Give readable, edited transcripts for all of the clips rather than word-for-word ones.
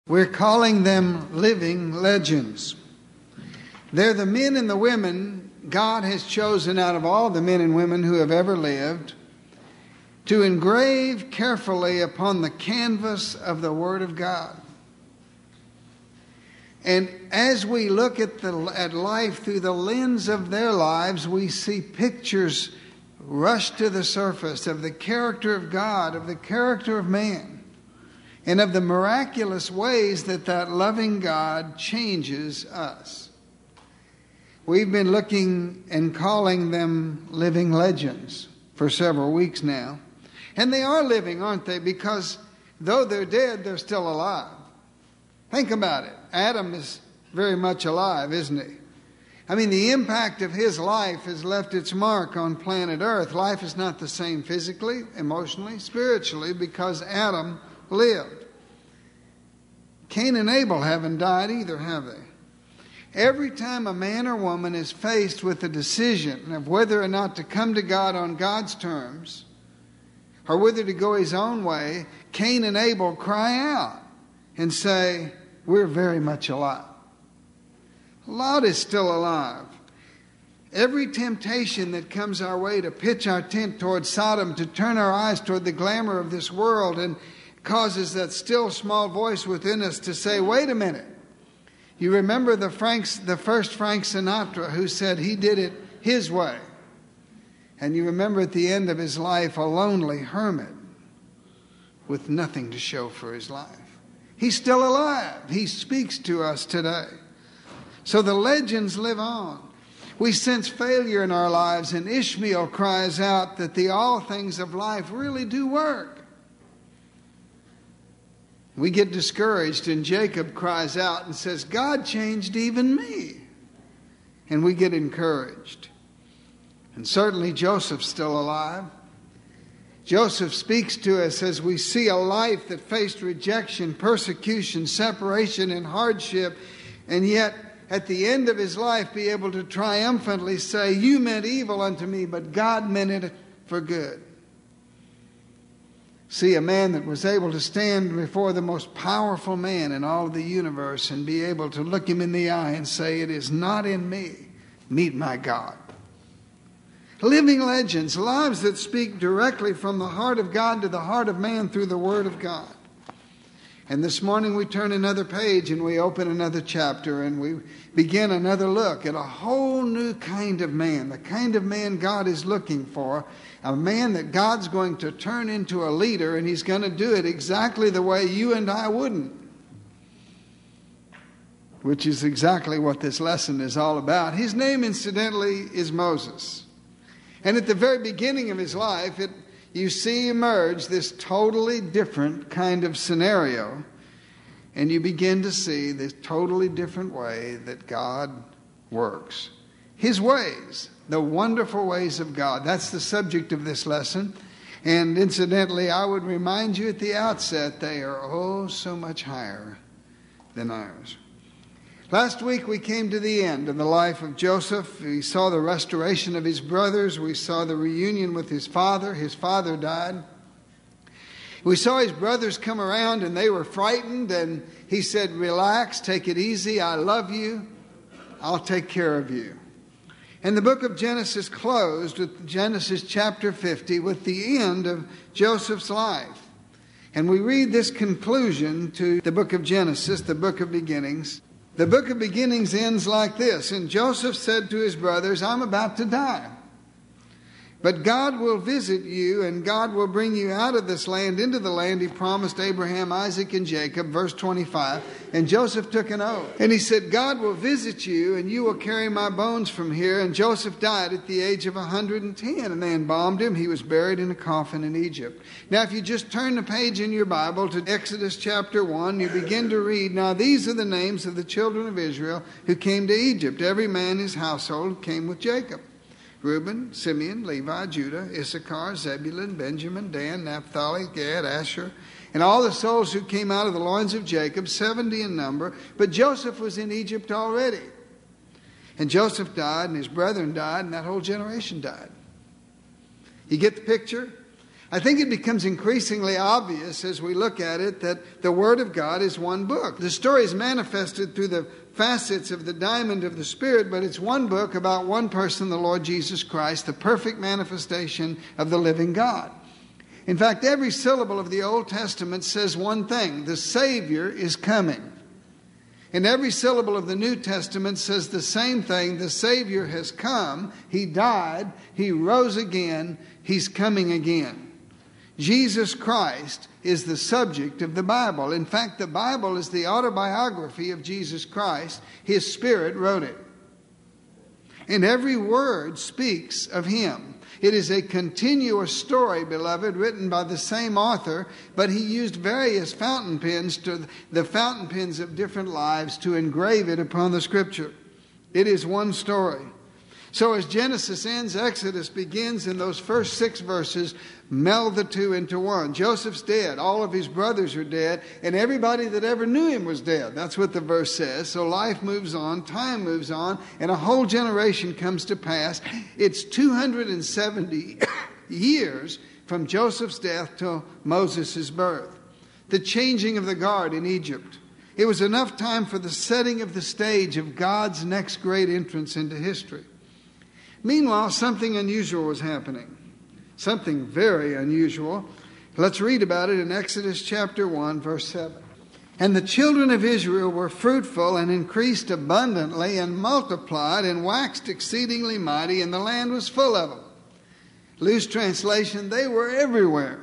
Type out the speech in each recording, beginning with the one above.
We're calling them living legends. They're the men and the women God has chosen out of all the men and women who have ever lived to engrave carefully upon the canvas of the Word of God. And as we look at life through the lens of their lives, we see pictures rush to the surface of the character of God, of the character of man, and of the miraculous ways that loving God changes us. We've been looking and calling them living legends for several weeks now. And they are living, aren't they? Because though they're dead, they're still alive. Think about it. Adam is very much alive, isn't he? I mean, the impact of his life has left its mark on planet Earth. Life is not the same physically, emotionally, spiritually, because Adam lived. Cain and Abel haven't died either, have they? Every time a man or woman is faced with the decision of whether or not to come to God on God's terms, or whether to go his own way, Cain and Abel cry out and say, we're very much alive. Lot is still alive. Every temptation that comes our way to pitch our tent toward Sodom, to turn our eyes toward the glamour of this world, and causes that still small voice within us to say, wait a minute. You remember the first Frank Sinatra who said he did it his way. And you remember at the end of his life, a lonely hermit with nothing to show for his life. He's still alive. He speaks to us today. So the legends live on. We sense failure in our lives, and Ishmael cries out that the all things of life really do work. We get discouraged, and Jacob cries out and says, God changed even me. And we get encouraged. And certainly Joseph's still alive. Joseph speaks to us as we see a life that faced rejection, persecution, separation, and hardship, and yet at the end of his life be able to triumphantly say, you meant evil unto me, but God meant it for good. See, a man that was able to stand before the most powerful man in all of the universe and be able to look him in the eye and say, it is not in me, meet my God. Living legends, lives that speak directly from the heart of God to the heart of man through the Word of God. And this morning we turn another page and we open another chapter and we begin another look at a whole new kind of man, the kind of man God is looking for, a man that God's going to turn into a leader, and he's going to do it exactly the way you and I wouldn't. Which is exactly what this lesson is all about. His name, incidentally, is Moses. And at the very beginning of his life, you see emerge this totally different kind of scenario. And you begin to see this totally different way that God works. His ways, the wonderful ways of God. That's the subject of this lesson. And incidentally, I would remind you at the outset, they are oh so much higher than ours. Last week we came to the end of the life of Joseph. We saw the restoration of his brothers. We saw the reunion with his father. His father died. We saw his brothers come around and they were frightened, and he said, relax, take it easy. I love you. I'll take care of you. And the book of Genesis closed with Genesis chapter 50 with the end of Joseph's life. And we read this conclusion to the book of Genesis, the book of beginnings. The book of beginnings ends like this. And Joseph said to his brothers, I'm about to die. But God will visit you, and God will bring you out of this land into the land he promised Abraham, Isaac, and Jacob. Verse 25. And Joseph took an oath. And he said, God will visit you, and you will carry my bones from here. And Joseph died at the age of 110. And they embalmed him. He was buried in a coffin in Egypt. Now, if you just turn the page in your Bible to Exodus chapter 1, you begin to read, now these are the names of the children of Israel who came to Egypt. Every man his household came with Jacob. Reuben, Simeon, Levi, Judah, Issachar, Zebulun, Benjamin, Dan, Naphtali, Gad, Asher, and all the souls who came out of the loins of Jacob, 70 in number. But Joseph was in Egypt already. And Joseph died, and his brethren died, and that whole generation died. You get the picture? I think it becomes increasingly obvious as we look at it that the Word of God is one book. The story is manifested through the facets of the diamond of the Spirit, but it's one book about one person, the Lord Jesus Christ, the perfect manifestation of the living God. In fact, every syllable of the Old Testament says one thing: the Savior is coming. And every syllable of the New Testament says the same thing: the Savior has come, He died, He rose again, He's coming again. Jesus Christ is the subject of the Bible. In fact, the Bible is the autobiography of Jesus Christ. His Spirit wrote it. And every word speaks of Him. It is a continuous story, beloved, written by the same author, but he used various fountain pens, the fountain pens of different lives, to engrave it upon the Scripture. It is one story. So as Genesis ends, Exodus begins, and those first 6 verses meld the two into one. Joseph's dead. All of his brothers are dead. And everybody that ever knew him was dead. That's what the verse says. So life moves on, time moves on, and a whole generation comes to pass. It's 270 years from Joseph's death till Moses' birth. The changing of the guard in Egypt. It was enough time for the setting of the stage of God's next great entrance into history. Meanwhile, something unusual was happening. Something very unusual. Let's read about it in Exodus chapter 1, verse 7. And the children of Israel were fruitful and increased abundantly and multiplied and waxed exceedingly mighty, and the land was full of them. Loose translation, they were everywhere.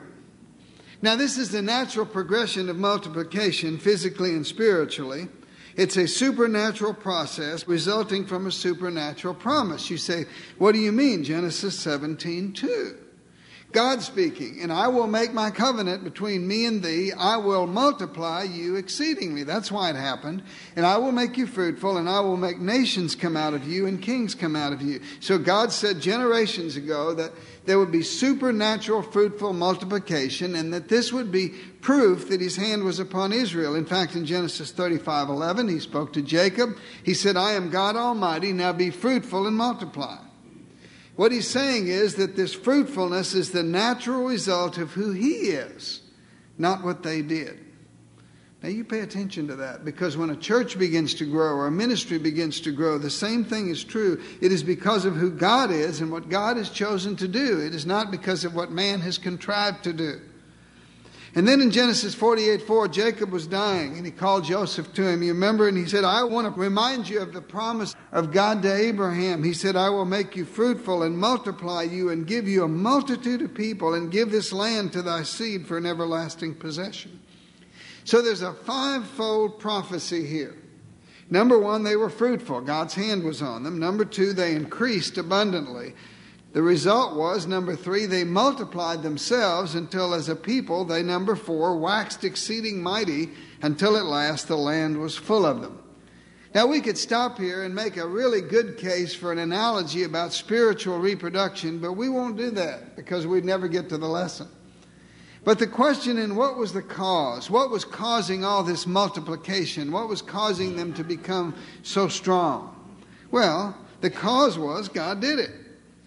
Now, this is the natural progression of multiplication, physically and spiritually. It's a supernatural process resulting from a supernatural promise. You say, what do you mean? Genesis 17:2. God speaking, and I will make my covenant between me and thee. I will multiply you exceedingly. That's why it happened. And I will make you fruitful, and I will make nations come out of you and kings come out of you. So God said generations ago that there would be supernatural fruitful multiplication, and that this would be proof that His hand was upon Israel. In fact, in Genesis 35:11, He spoke to Jacob. He said, I am God Almighty, now be fruitful and multiply. What He's saying is that this fruitfulness is the natural result of who He is, not what they did. Now you pay attention to that, because when a church begins to grow or a ministry begins to grow, the same thing is true. It is because of who God is and what God has chosen to do. It is not because of what man has contrived to do. And then in Genesis 48:4, Jacob was dying, and he called Joseph to him. You remember? And he said, I want to remind you of the promise of God to Abraham. He said, I will make you fruitful and multiply you and give you a multitude of people and give this land to thy seed for an everlasting possession. So there's a 5-fold prophecy here. Number 1, they were fruitful. God's hand was on them. Number 2, they increased abundantly. The result was, number 3, they multiplied themselves until as a people they, number 4, waxed exceeding mighty until at last the land was full of them. Now we could stop here and make a really good case for an analogy about spiritual reproduction, but we won't do that because we'd never get to the lesson. But the question in what was the cause? What was causing all this multiplication? What was causing them to become so strong? Well, the cause was God did it.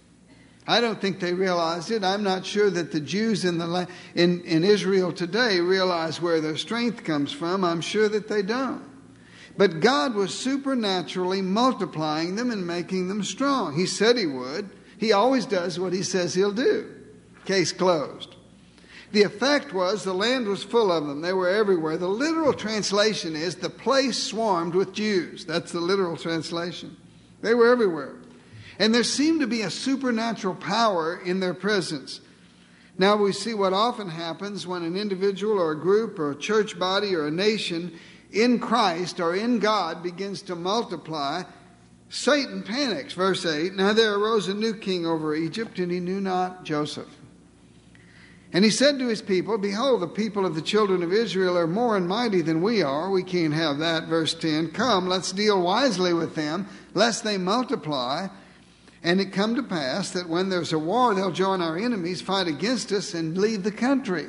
I don't think they realized it. I'm not sure that the Jews in Israel today realize where their strength comes from. I'm sure that they don't. But God was supernaturally multiplying them and making them strong. He said He would. He always does what He says He'll do. Case closed. The effect was the land was full of them. They were everywhere. The literal translation is the place swarmed with Jews. That's the literal translation. They were everywhere. And there seemed to be a supernatural power in their presence. Now we see what often happens when an individual or a group or a church body or a nation in Christ or in God begins to multiply. Satan panics. Verse 8, now there arose a new king over Egypt, and he knew not Joseph. And he said to his people, behold, the people of the children of Israel are more and mighty than we are. We can't have that. Verse 10, come, let's deal wisely with them, lest they multiply. And it come to pass that when there's a war, they'll join our enemies, fight against us, and leave the country.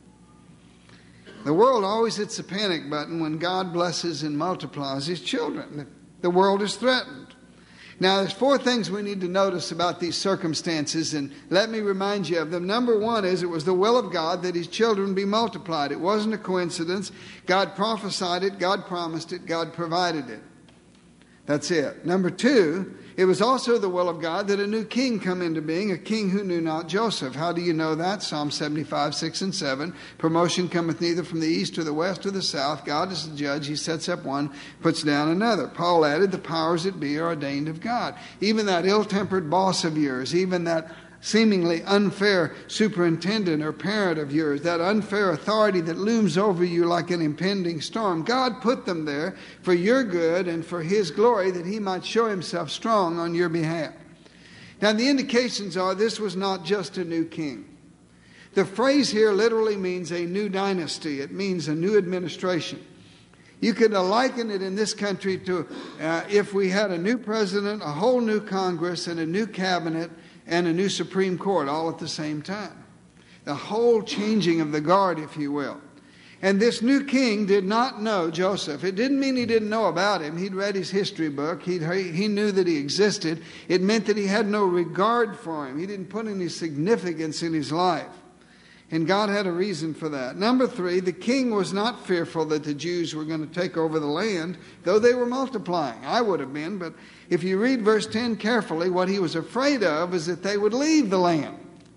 The world always hits the panic button when God blesses and multiplies His children. The world is threatened. Now, there's 4 things we need to notice about these circumstances, and let me remind you of them. Number 1 is it was the will of God that his children be multiplied. It wasn't a coincidence. God prophesied it, God promised it, God provided it. That's it. Number 2, it was also the will of God that a new king come into being, a king who knew not Joseph. How do you know that? Psalm 75, 6 and 7. Promotion cometh neither from the east or the west or the south. God is the judge. He sets up one, puts down another. Paul added, the powers that be are ordained of God. Even that ill-tempered boss of yours, even that seemingly unfair superintendent or parent of yours, that unfair authority that looms over you like an impending storm, God put them there for your good and for his glory, that he might show himself strong on your behalf. Now, the indications are this was not just a new king. The phrase here literally means a new dynasty. It means a new administration. You could liken it in this country to if we had a new president, a whole new Congress, and a new cabinet, and a new Supreme Court all at the same time. The whole changing of the guard, if you will. And this new king did not know Joseph. It didn't mean he didn't know about him. He'd read his history book. He knew that he existed. It meant that he had no regard for him. He didn't put any significance in his life. And God had a reason for that. Number 3, the king was not fearful that the Jews were going to take over the land, though they were multiplying. I would have been, but if you read verse 10 carefully, what he was afraid of is that they would leave the land.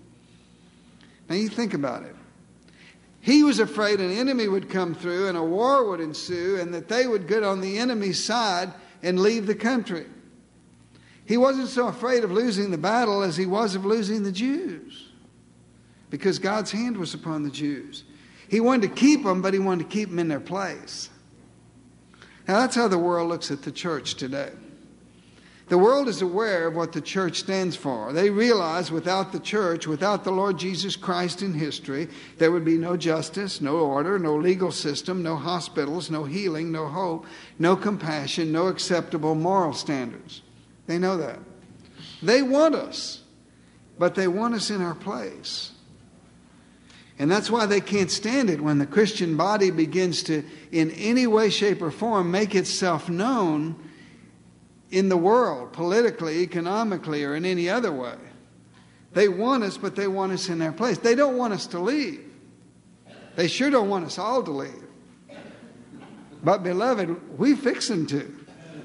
Now you think about it. He was afraid an enemy would come through and a war would ensue and that they would get on the enemy's side and leave the country. He wasn't so afraid of losing the battle as he was of losing the Jews, because God's hand was upon the Jews. He wanted to keep them, but he wanted to keep them in their place. Now that's how the world looks at the church today. The world is aware of what the church stands for. They realize without the church, without the Lord Jesus Christ in history, there would be no justice, no order, no legal system, no hospitals, no healing, no hope, no compassion, no acceptable moral standards. They know that. They want us, but they want us in our place. And that's why they can't stand it when the Christian body begins to, in any way, shape, or form, make itself known in the world, politically, economically, or in any other way. They want us, but they want us in their place. They don't want us to leave. They sure don't want us all to leave. But, beloved, we fixin' to.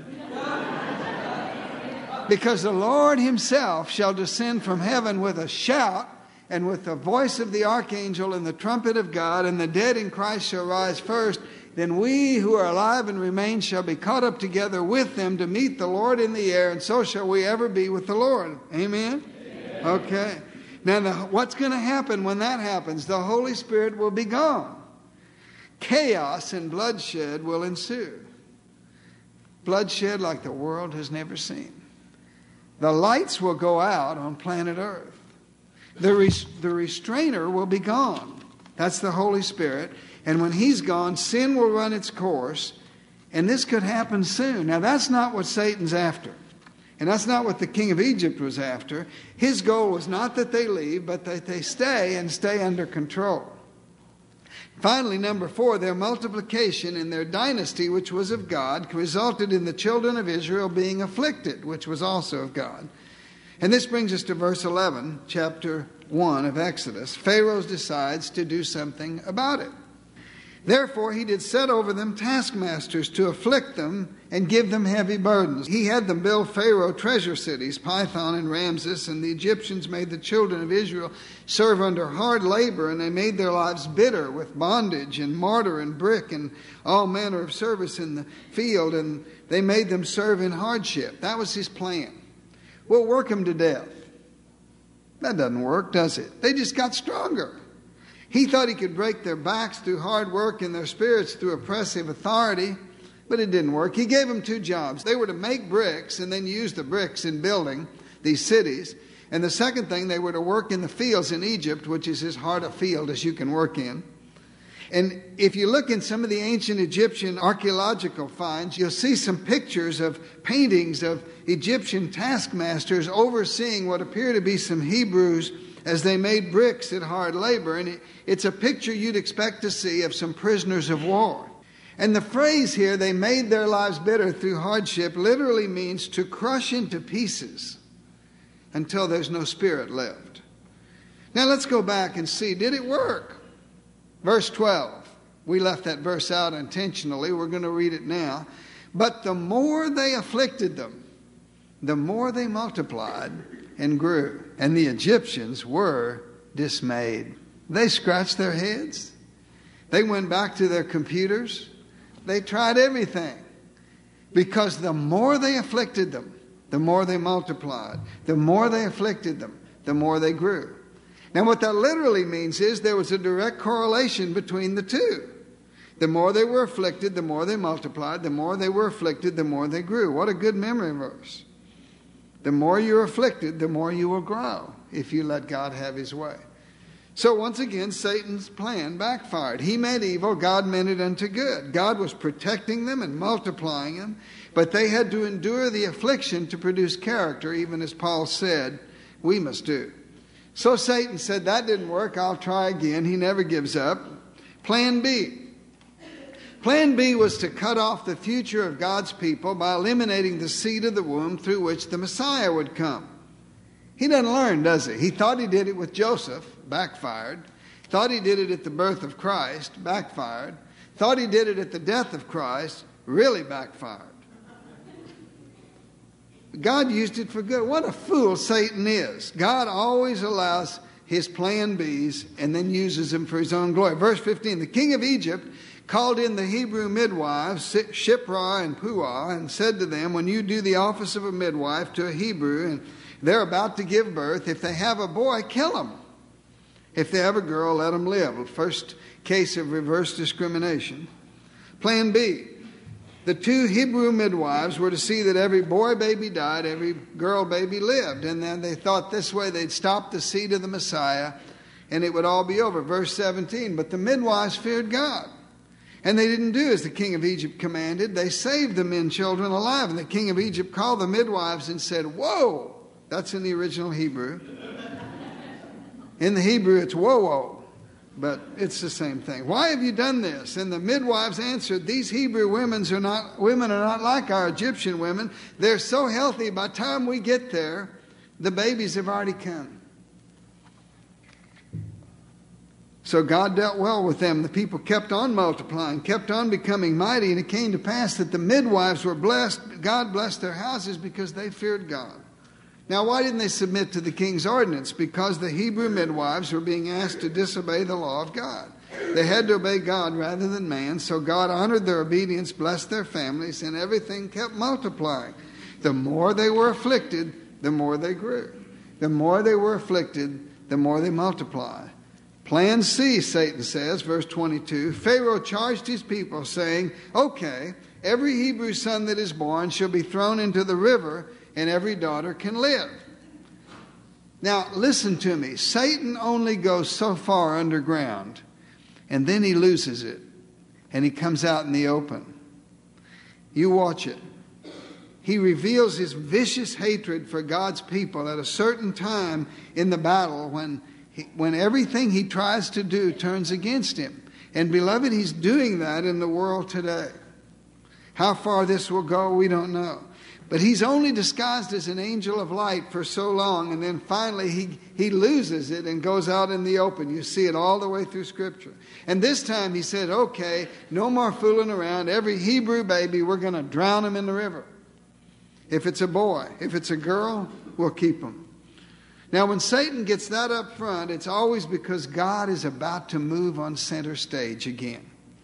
Because the Lord himself shall descend from heaven with a shout, and with the voice of the archangel and the trumpet of God, and the dead in Christ shall rise first. Then we who are alive and remain shall be caught up together with them to meet the Lord in the air, and so shall we ever be with the Lord. Amen? Amen. Okay. Now, what's going to happen when that happens? The Holy Spirit will be gone. Chaos and bloodshed will ensue. Bloodshed like the world has never seen. The lights will go out on planet Earth. The restrainer will be gone. That's the Holy Spirit. And when he's gone, sin will run its course. And this could happen soon. Now, that's not what Satan's after. And that's not what the king of Egypt was after. His goal was not that they leave, but that they stay and stay under control. Finally, number 4, their multiplication in their dynasty, which was of God, resulted in the children of Israel being afflicted, which was also of God. And this brings us to verse 11, chapter 1 of Exodus. Pharaoh decides to do something about it. Therefore, he did set over them taskmasters to afflict them and give them heavy burdens. He had them build Pharaoh treasure cities, Pithom and Ramses, and the Egyptians made the children of Israel serve under hard labor, and they made their lives bitter with bondage and mortar and brick and all manner of service in the field, and they made them serve in hardship. That was his plan. We'll work them to death. That doesn't work, does it? They just got stronger. He thought he could break their backs through hard work and their spirits through oppressive authority, but it didn't work. He gave them 2 jobs. They were to make bricks and then use the bricks in building these cities. And the second thing, they were to work in the fields in Egypt, which is as hard a field as you can work in. And if you look in some of the ancient Egyptian archaeological finds, you'll see some pictures of paintings of Egyptian taskmasters overseeing what appear to be some Hebrews as they made bricks at hard labor. And it's a picture you'd expect to see of some prisoners of war. And the phrase here, they made their lives bitter through hardship, literally means to crush into pieces until there's no spirit left. Now let's go back and see, did it work? Verse 12. We left that verse out intentionally. We're going to read it now. But the more they afflicted them, the more they multiplied and grew. And the Egyptians were dismayed. They scratched their heads. They went back to their computers. They tried everything. Because the more they afflicted them, the more they multiplied. The more they afflicted them, the more they grew. Now what that literally means is there was a direct correlation between the two. The more they were afflicted, the more they multiplied. The more they were afflicted, the more they grew. What a good memory verse. The more you're afflicted, the more you will grow if you let God have his way. So once again, Satan's plan backfired. He meant evil, God meant it unto good. God was protecting them and multiplying them, but they had to endure the affliction to produce character, even as Paul said, we must do. So Satan said, that didn't work, I'll try again. He never gives up. Plan B. Plan B was to cut off the future of God's people by eliminating the seed of the womb through which the Messiah would come. He doesn't learn, does he? He thought he did it with Joseph, backfired. Thought he did it at the birth of Christ, backfired. Thought he did it at the death of Christ, really backfired. God used it for good. What a fool Satan is. God always allows his plan Bs and then uses them for his own glory. Verse 15, the king of Egypt called in the Hebrew midwives, Shiphrah and Puah, and said to them, when you do the office of a midwife to a Hebrew, and they're about to give birth, if they have a boy, kill him. If they have a girl, let them live. First case of reverse discrimination. Plan B. The two Hebrew midwives were to see that every boy baby died, every girl baby lived. And then they thought this way they'd stop the seed of the Messiah and it would all be over. Verse 17, but the midwives feared God. And they didn't do as the king of Egypt commanded. They saved the men children alive. And the king of Egypt called the midwives and said, whoa! That's in the original Hebrew. In the Hebrew, it's whoa, whoa. But it's the same thing. Why have you done this? And the midwives answered, these Hebrew women are not like our Egyptian women. They're so healthy, by the time we get there, the babies have already come. So God dealt well with them. The people kept on multiplying, kept on becoming mighty, and it came to pass that the midwives were blessed. God blessed their houses because they feared God. Now, why didn't they submit to the king's ordinance? Because the Hebrew midwives were being asked to disobey the law of God. They had to obey God rather than man, so God honored their obedience, blessed their families, and everything kept multiplying. The more they were afflicted, the more they grew. The more they were afflicted, the more they multiplied. Plan C, Satan says, verse 22, Pharaoh charged his people, saying, okay, every Hebrew son that is born shall be thrown into the river, and every daughter can live. Now, listen to me. Satan only goes so far underground, and then he loses it, and he comes out in the open. You watch it. He reveals his vicious hatred for God's people at a certain time in the battle when everything he tries to do turns against him. And beloved, he's doing that in the world today. How far this will go, we don't know. But he's only disguised as an angel of light for so long, and then finally he loses it and goes out in the open. You see it all the way through Scripture. And this time he said, okay, no more fooling around. Every Hebrew baby, we're going to drown him in the river. If it's a boy, if it's a girl, we'll keep them. Now, when Satan gets that up front, it's always because God is about to move on center stage again.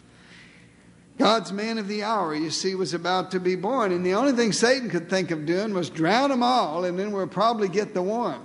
God's man of the hour, you see, was about to be born. And the only thing Satan could think of doing was drown them all, and then we'll probably get the one.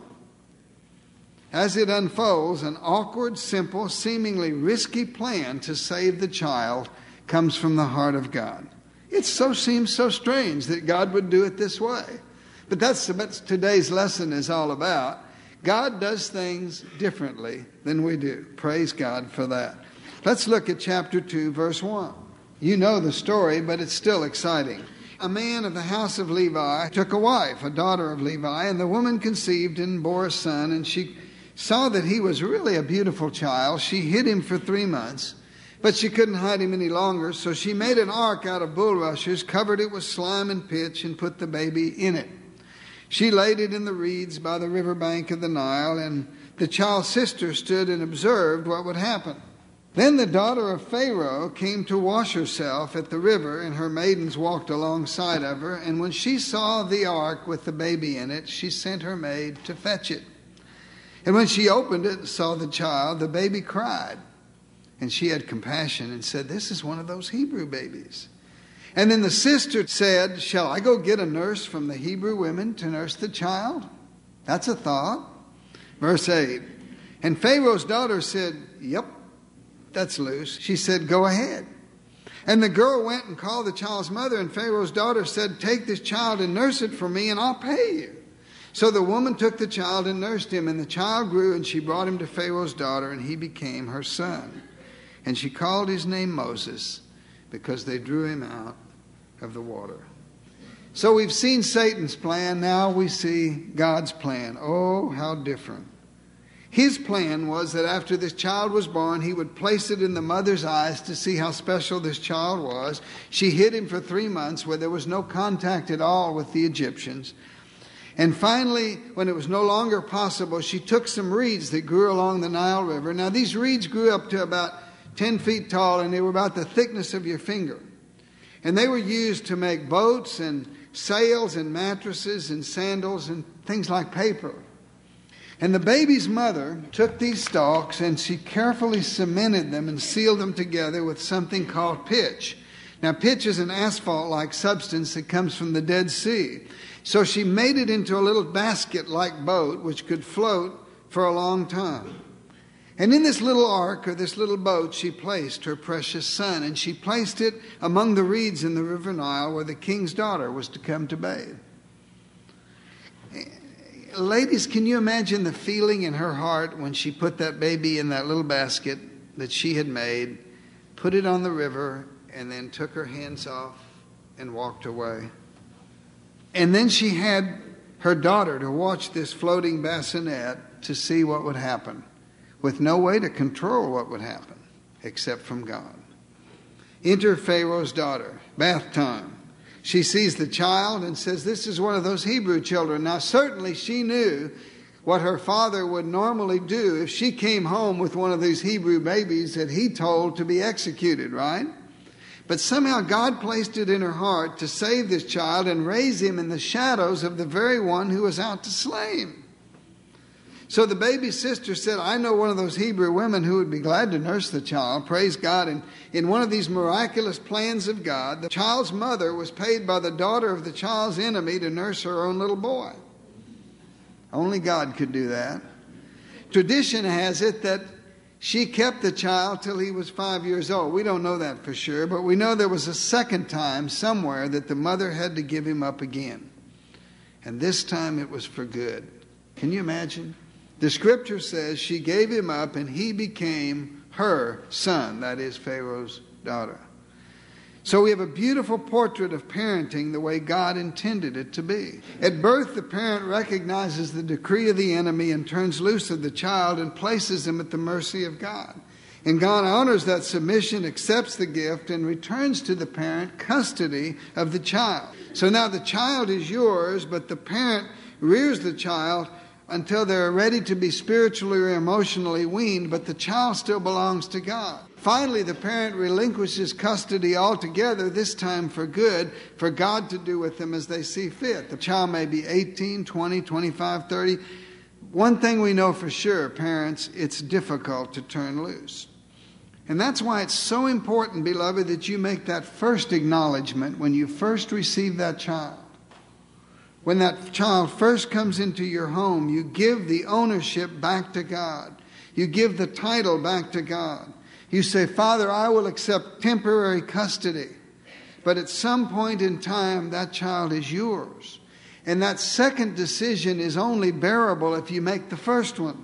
As it unfolds, an awkward, simple, seemingly risky plan to save the child comes from the heart of God. It seems so strange that God would do it this way. But that's what today's lesson is all about. God does things differently than we do. Praise God for that. Let's look at chapter 2, verse 1. You know the story, but it's still exciting. A man of the house of Levi took a wife, a daughter of Levi, and the woman conceived and bore a son, and she saw that he was really a beautiful child. She hid him for 3 months, But she couldn't hide him any longer, so she made an ark out of bulrushes, covered it with slime and pitch, and put the baby in it. She laid it in the reeds by the river bank of the Nile, and the child's sister stood and observed what would happen. Then the daughter of Pharaoh came to wash herself at the river, and her maidens walked alongside of her. And when she saw the ark with the baby in it, she sent her maid to fetch it. And when she opened it and saw the child, the baby cried. And she had compassion and said, "This is one of those Hebrew babies." And then the sister said, "Shall I go get a nurse from the Hebrew women to nurse the child?" That's a thought. Verse 8. And Pharaoh's daughter said, "Yep, that's loose." She said, "Go ahead." And the girl went and called the child's mother, and Pharaoh's daughter said, "Take this child and nurse it for me, and I'll pay you." So the woman took the child and nursed him, and the child grew, and she brought him to Pharaoh's daughter, and he became her son. And she called his name Moses, because they drew him out of the water. So we've seen Satan's plan. Now we see God's plan. Oh, how different. His plan was that after this child was born, he would place it in the mother's eyes to see how special this child was. She hid him for 3 months where there was no contact at all with the Egyptians. And finally, when it was no longer possible, she took some reeds that grew along the Nile River. Now, these reeds grew up to about 10 feet tall, and they were about the thickness of your finger. And they were used to make boats and sails and mattresses and sandals and things like paper. And the baby's mother took these stalks and she carefully cemented them and sealed them together with something called pitch. Now, pitch is an asphalt-like substance that comes from the Dead Sea. So she made it into a little basket-like boat which could float for a long time. And in this little ark, or this little boat, she placed her precious son. And she placed it among the reeds in the river Nile where the king's daughter was to come to bathe. Ladies, can you imagine the feeling in her heart when she put that baby in that little basket that she had made, put it on the river, and then took her hands off and walked away? And then she had her daughter to watch this floating bassinet to see what would happen, with no way to control what would happen except from God. Enter Pharaoh's daughter, bath time. She sees the child and says, "This is one of those Hebrew children." Now, certainly she knew what her father would normally do if she came home with one of these Hebrew babies that he told to be executed, right? But somehow God placed it in her heart to save this child and raise him in the shadows of the very one who was out to slay him. So the baby's sister said, "I know one of those Hebrew women who would be glad to nurse the child." Praise God. And in one of these miraculous plans of God, the child's mother was paid by the daughter of the child's enemy to nurse her own little boy. Only God could do that. Tradition has it that she kept the child till he was 5 years old. We don't know that for sure, but we know there was a second time somewhere that the mother had to give him up again. And this time it was for good. Can you imagine? The scripture says she gave him up and he became her son, that is Pharaoh's daughter. So we have a beautiful portrait of parenting the way God intended it to be. At birth, the parent recognizes the decree of the enemy and turns loose of the child and places him at the mercy of God. And God honors that submission, accepts the gift, and returns to the parent custody of the child. So now the child is yours, but the parent rears the child until they're ready to be spiritually or emotionally weaned, but the child still belongs to God. Finally, the parent relinquishes custody altogether, this time for good, for God to do with them as they see fit. The child may be 18, 20, 25, 30. One thing we know for sure, parents, it's difficult to turn loose. And that's why it's so important, beloved, that you make that first acknowledgement when you first receive that child. When that child first comes into your home, you give the ownership back to God. You give the title back to God. You say, "Father, I will accept temporary custody." But at some point in time, that child is yours. And that second decision is only bearable if you make the first one.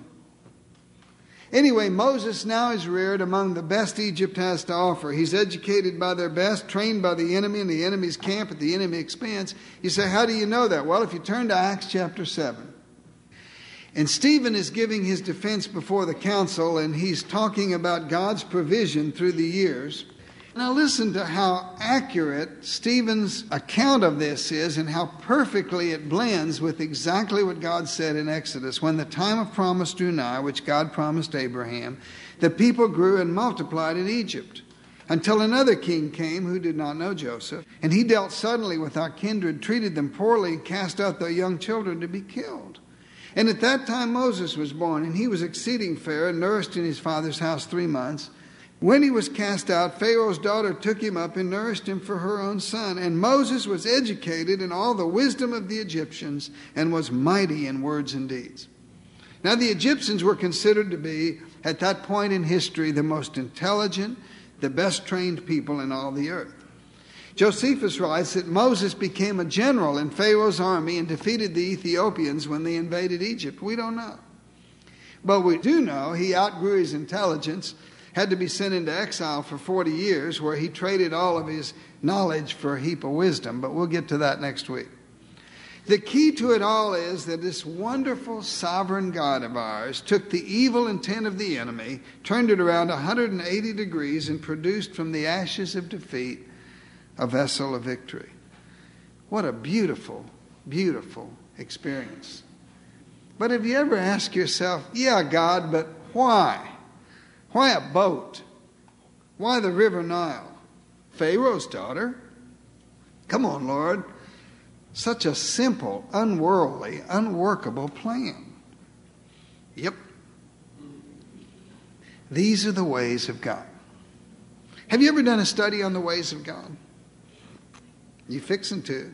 Anyway, Moses now is reared among the best Egypt has to offer. He's educated by their best, trained by the enemy in the enemy's camp at the enemy expense. You say, how do you know that? Well, if you turn to Acts chapter 7. And Stephen is giving his defense before the council, and he's talking about God's provision through the years. Now listen to how accurate Stephen's account of this is and how perfectly it blends with exactly what God said in Exodus. When the time of promise drew nigh, which God promised Abraham, the people grew and multiplied in Egypt, until another king came who did not know Joseph. And he dealt suddenly with our kindred, treated them poorly, and cast out their young children to be killed. And at that time Moses was born, and he was exceeding fair, and nourished in his father's house 3 months. When he was cast out, Pharaoh's daughter took him up and nourished him for her own son. And Moses was educated in all the wisdom of the Egyptians, and was mighty in words and deeds. Now the Egyptians were considered to be, at that point in history, the most intelligent, the best trained people in all the earth. Josephus writes that Moses became a general in Pharaoh's army and defeated the Ethiopians when they invaded Egypt. We don't know. But we do know he outgrew his intelligence, had to be sent into exile for 40 years, where he traded all of his knowledge for a heap of wisdom. But we'll get to that next week. The key to it all is that this wonderful sovereign God of ours took the evil intent of the enemy, turned it around 180 degrees, and produced from the ashes of defeat a vessel of victory. What a beautiful, beautiful experience. But have you ever asked yourself, yeah, God, but why? Why a boat? Why the river Nile? Pharaoh's daughter? Come on, Lord. Such a simple, unworldly, unworkable plan. Yep. These are the ways of God. Have you ever done a study on the ways of God? You fixing to.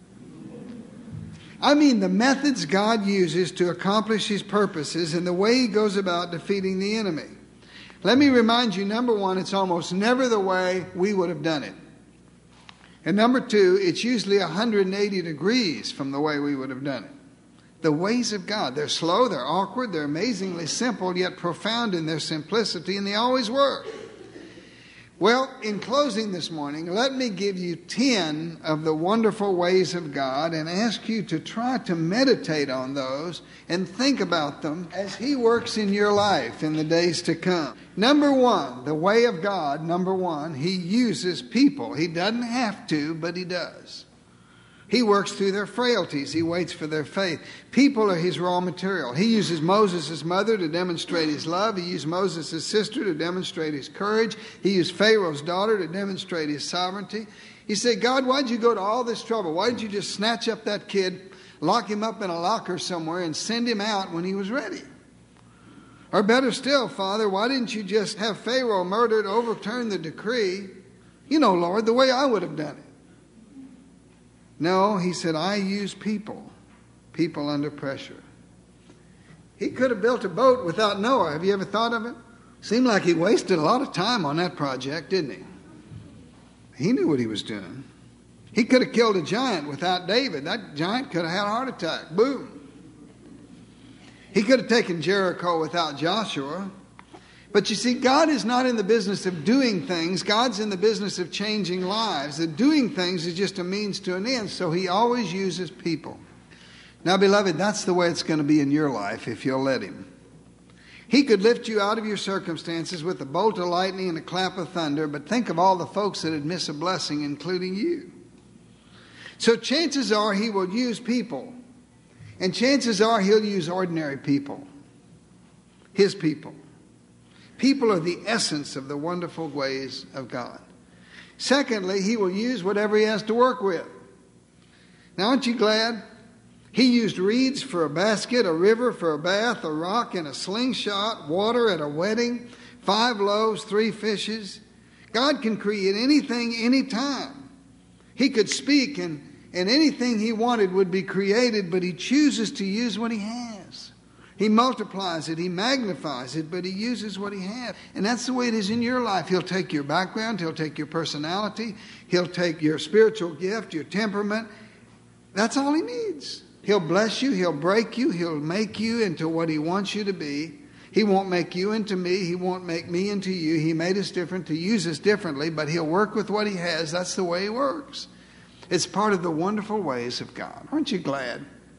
I mean, the methods God uses to accomplish his purposes and the way he goes about defeating the enemy. Let me remind you, number one, it's almost never the way we would have done it. And number two, it's usually 180 degrees from the way we would have done it. The ways of God, they're slow, they're awkward, they're amazingly simple, yet profound in their simplicity, and they always work. Well, in closing this morning, let me give you 10 of the wonderful ways of God and ask you to try to meditate on those and think about them as he works in your life in the days to come. Number one, the way of God, number one, he uses people. He doesn't have to, but he does. He works through their frailties. He waits for their faith. People are his raw material. He uses Moses' mother to demonstrate his love. He used Moses' sister to demonstrate his courage. He used Pharaoh's daughter to demonstrate his sovereignty. He said, God, why'd you go to all this trouble? Why did you just snatch up that kid, lock him up in a locker somewhere, and send him out when he was ready? Or better still, Father, why didn't you just have Pharaoh murdered, overturn the decree? You know, Lord, the way I would have done it. No, he said, I use people under pressure. He could have built a boat without Noah. Have you ever thought of it? Seemed like he wasted a lot of time on that project, didn't he? He knew what he was doing. He could have killed a giant without David. That giant could have had a heart attack. Boom. He could have taken Jericho without Joshua. But you see, God is not in the business of doing things. God's in the business of changing lives. The doing things is just a means to an end. So he always uses people. Now, beloved, that's the way it's going to be in your life if you'll let him. He could lift you out of your circumstances with a bolt of lightning and a clap of thunder, but think of all the folks that would miss a blessing, including you. So chances are he will use people. And chances are he'll use ordinary people. His people. People are the essence of the wonderful ways of God. Secondly, he will use whatever he has to work with. Now, aren't you glad? He used reeds for a basket, a river for a bath, a rock and a slingshot, water at a wedding, 5 loaves, 3 fishes. God can create anything, anytime. He could speak and anything he wanted would be created, but he chooses to use what he has. He multiplies it, he magnifies it, but he uses what he has. And that's the way it is in your life. He'll take your background, he'll take your personality, he'll take your spiritual gift, your temperament. That's all he needs. He'll bless you, he'll break you, he'll make you into what he wants you to be. He won't make you into me, he won't make me into you. He made us different to use us differently, but he'll work with what he has. That's the way he works. It's part of the wonderful ways of God. Aren't you glad?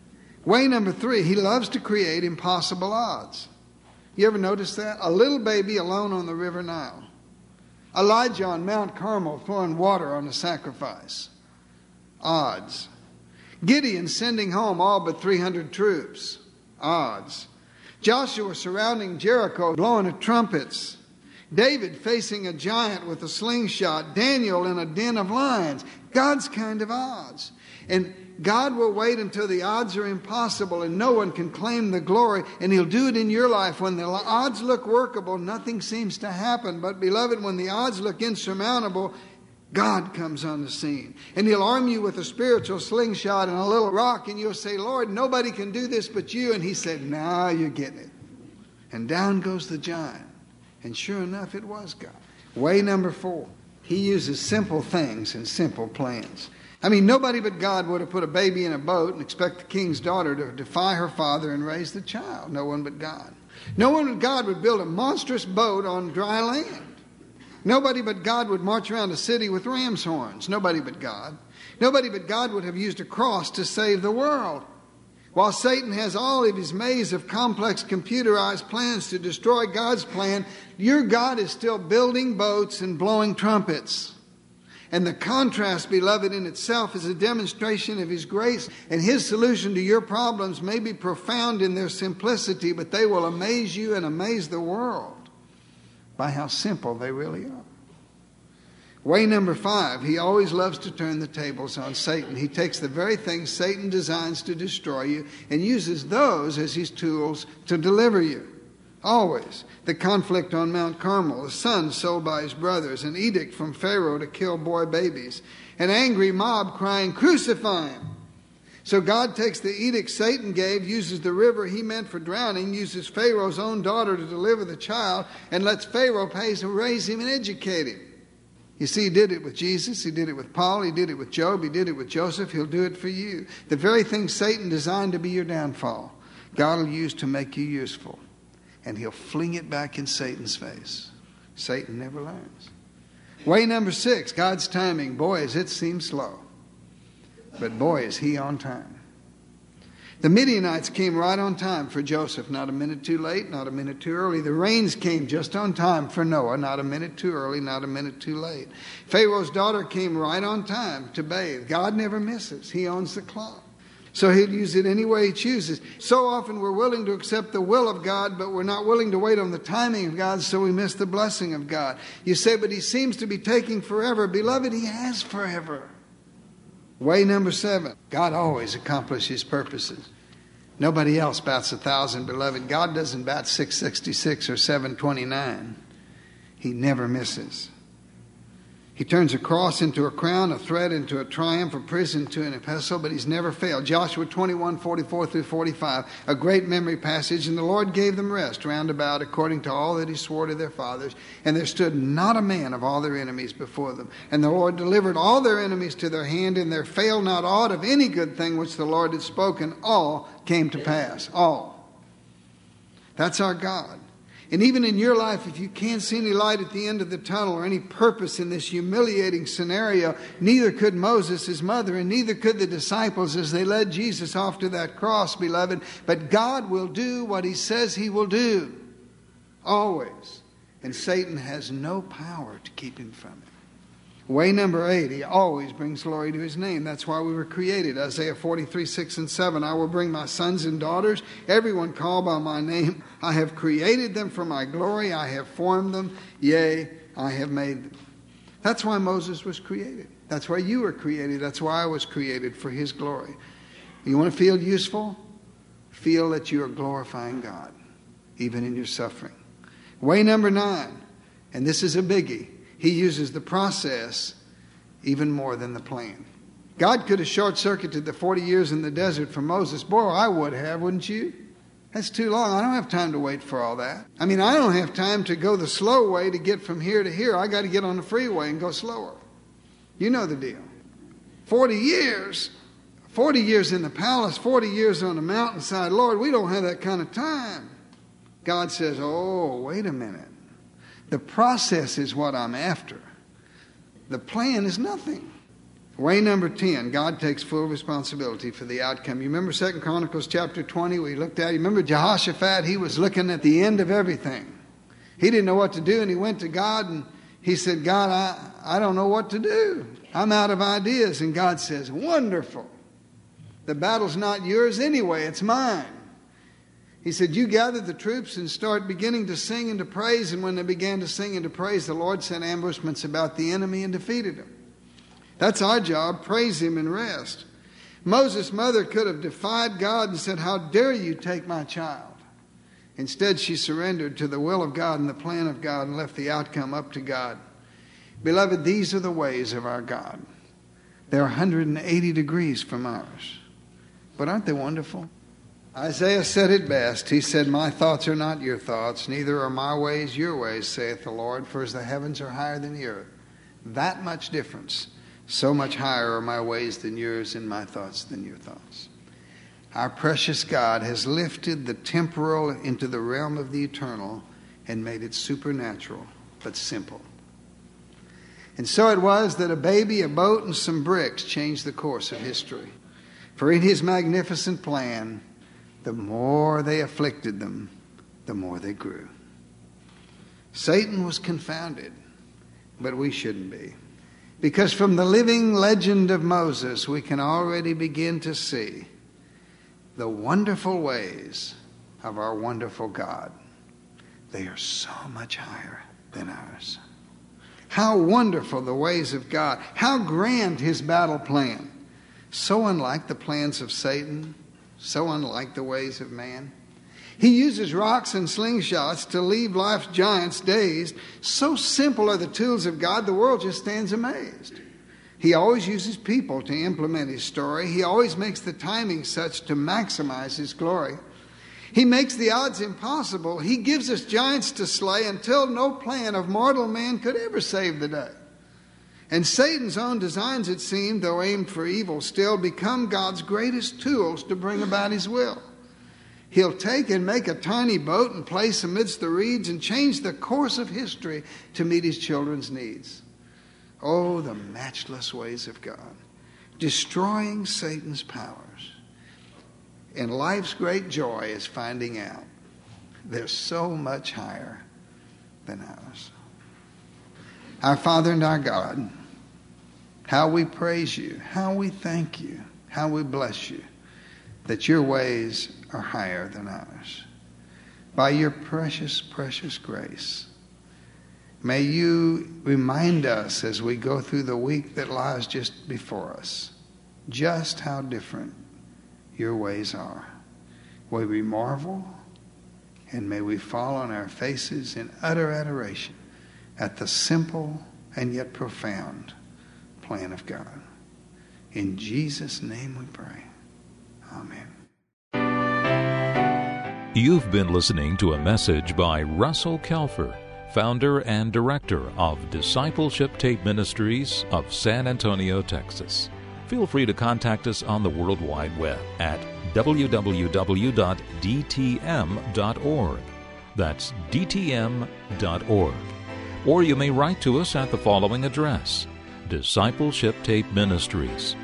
Way number 3, he loves to create impossible odds. You ever notice that? A little baby alone on the river Nile. Elijah on Mount Carmel throwing water on a sacrifice. Odds. Gideon sending home all but 300 troops. Odds. Joshua surrounding Jericho blowing at trumpets. David facing a giant with a slingshot. Daniel in a den of lions. God's kind of odds. And God will wait until the odds are impossible and no one can claim the glory, and He'll do it in your life. When the odds look workable, nothing seems to happen. But beloved, when the odds look insurmountable, God comes on the scene. And He'll arm you with a spiritual slingshot and a little rock, and you'll say, Lord, nobody can do this but you. And He said, nah, you're getting it. And down goes the giant. And sure enough, it was God. Way number 4, He uses simple things and simple plans. I mean, nobody but God would have put a baby in a boat and expect the king's daughter to defy her father and raise the child. No one but God. No one but God would build a monstrous boat on dry land. Nobody but God would march around a city with ram's horns. Nobody but God. Nobody but God would have used a cross to save the world. While Satan has all of his maze of complex computerized plans to destroy God's plan, your God is still building boats and blowing trumpets. And the contrast, beloved, in itself is a demonstration of His grace. And His solution to your problems may be profound in their simplicity, but they will amaze you and amaze the world by how simple they really are. Way number 5, He always loves to turn the tables on Satan. He takes the very things Satan designs to destroy you and uses those as His tools to deliver you. Always. The conflict on Mount Carmel, a son sold by his brothers, an edict from Pharaoh to kill boy babies, an angry mob crying, crucify him. So God takes the edict Satan gave, uses the river He meant for drowning, uses Pharaoh's own daughter to deliver the child, and lets Pharaoh pay to raise him and educate him. You see, He did it with Jesus, He did it with Paul, He did it with Job, He did it with Joseph, He'll do it for you. The very thing Satan designed to be your downfall, God will use to make you useful. And He'll fling it back in Satan's face. Satan never learns. Way number 6, God's timing. Boys, it seems slow. But boy, is He on time. The Midianites came right on time for Joseph. Not a minute too late, not a minute too early. The rains came just on time for Noah. Not a minute too early, not a minute too late. Pharaoh's daughter came right on time to bathe. God never misses. He owns the clock. So He'll use it any way He chooses. So often we're willing to accept the will of God, but we're not willing to wait on the timing of God, so we miss the blessing of God. You say, but He seems to be taking forever. Beloved, He has forever. Way number 7, God always accomplishes purposes. Nobody else bats 1,000, beloved. God doesn't bat 666 or 729. He never misses. He turns a cross into a crown, a threat into a triumph, a prison into an epistle, but He's never failed. Joshua 21:44 through 45, a great memory passage. And the Lord gave them rest round about according to all that He swore to their fathers. And there stood not a man of all their enemies before them. And the Lord delivered all their enemies to their hand, and there failed not aught of any good thing which the Lord had spoken. All came to pass. All. That's our God. And even in your life, if you can't see any light at the end of the tunnel or any purpose in this humiliating scenario, neither could Moses, his mother, and neither could the disciples as they led Jesus off to that cross, beloved. But God will do what He says He will do. Always. And Satan has no power to keep Him from it. Way number 8, He always brings glory to His name. That's why we were created. Isaiah 43:6 and 7. I will bring my sons and daughters, everyone called by my name. I have created them for my glory. I have formed them. Yea, I have made them. That's why Moses was created. That's why you were created. That's why I was created, for His glory. You want to feel useful? Feel that you are glorifying God, even in your suffering. Way number 9, and this is a biggie. He uses the process even more than the plan. God could have short-circuited the 40 years in the desert for Moses. Boy, I would have, wouldn't you? That's too long. I don't have time to wait for all that. I mean, I don't have time to go the slow way to get from here to here. I got to get on the freeway and go slower. You know the deal. 40 years. 40 years in the palace, 40 years on the mountainside. Lord, we don't have that kind of time. God says, oh, wait a minute. The process is what I'm after. The plan is nothing. Way number 10, God takes full responsibility for the outcome. You remember 2 Chronicles chapter 20 we looked at? You remember Jehoshaphat? He was looking at the end of everything. He didn't know what to do, and he went to God and he said, God, I don't know what to do. I'm out of ideas. And God says, wonderful. The battle's not yours anyway, it's mine. He said, you gather the troops and start beginning to sing and to praise. And when they began to sing and to praise, the Lord sent ambushments about the enemy and defeated him. That's our job, praise him and rest. Moses' mother could have defied God and said, how dare you take my child? Instead, she surrendered to the will of God and the plan of God and left the outcome up to God. Beloved, these are the ways of our God. They're 180 degrees from ours. But aren't they wonderful? Isaiah said it best. He said, my thoughts are not your thoughts, neither are my ways your ways, saith the Lord. For as the heavens are higher than the earth, that much difference, so much higher are my ways than yours and my thoughts than your thoughts. Our precious God has lifted the temporal into the realm of the eternal and made it supernatural, but simple. And so it was that a baby, a boat, and some bricks changed the course of history. For in his magnificent plan, the more they afflicted them, the more they grew. Satan was confounded, but we shouldn't be. Because from the living legend of Moses, we can already begin to see the wonderful ways of our wonderful God. They are so much higher than ours. How wonderful the ways of God. How grand his battle plan. So unlike the plans of Satan. So unlike the ways of man. He uses rocks and slingshots to leave life's giants dazed. So simple are the tools of God, the world just stands amazed. He always uses people to implement his story. He always makes the timing such to maximize his glory. He makes the odds impossible. He gives us giants to slay until no plan of mortal man could ever save the day. And Satan's own designs, it seemed, though aimed for evil still, become God's greatest tools to bring about his will. He'll take and make a tiny boat and place amidst the reeds and change the course of history to meet his children's needs. Oh, the matchless ways of God, destroying Satan's powers. And life's great joy is finding out they're so much higher than ours. Our Father and our God, how we praise you, how we thank you, how we bless you, that your ways are higher than ours. By your precious, precious grace, may you remind us as we go through the week that lies just before us, just how different your ways are. May we marvel, and may we fall on our faces in utter adoration at the simple and yet profound plan of God. In Jesus' name we pray. Amen. You've been listening to a message by Russell Kelfer, founder and director of Discipleship Tape Ministries of San Antonio, Texas. Feel free to contact us on the World Wide Web at www.dtm.org. That's dtm.org. Or you may write to us at the following address: Discipleship Tape Ministries,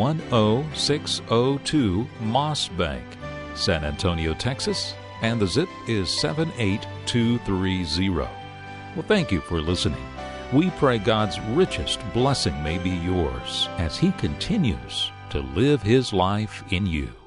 10602 Moss Bank, San Antonio, Texas, and the zip is 78230. Well, thank you for listening. We pray God's richest blessing may be yours as He continues to live His life in you.